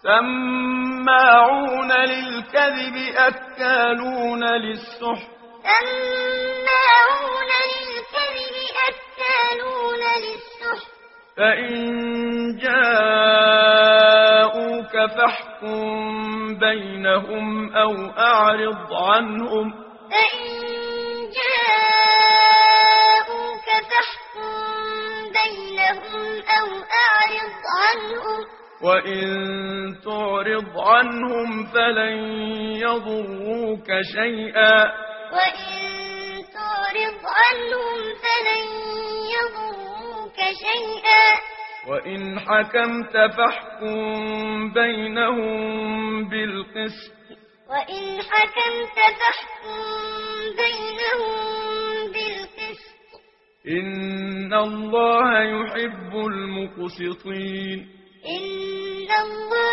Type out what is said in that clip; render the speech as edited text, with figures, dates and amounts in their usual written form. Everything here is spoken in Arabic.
سماعون للكذب أكالون للسحت سماعون للكذب أكالون للسحت فإن جاءوك فاحكم بينهم أو أعرض عنهم فإن جاءوك فاحكم بينهم أو أعرض عنهم وإن تعرض عنهم فلن يضروك شيئا وإن تعرض عنهم فلن يضروك شيئا وإن حكمت فاحكم بينهم بالقسط وإن حكمت فاحكم بينهم بالقسط إن الله يحب المقسطين إن الله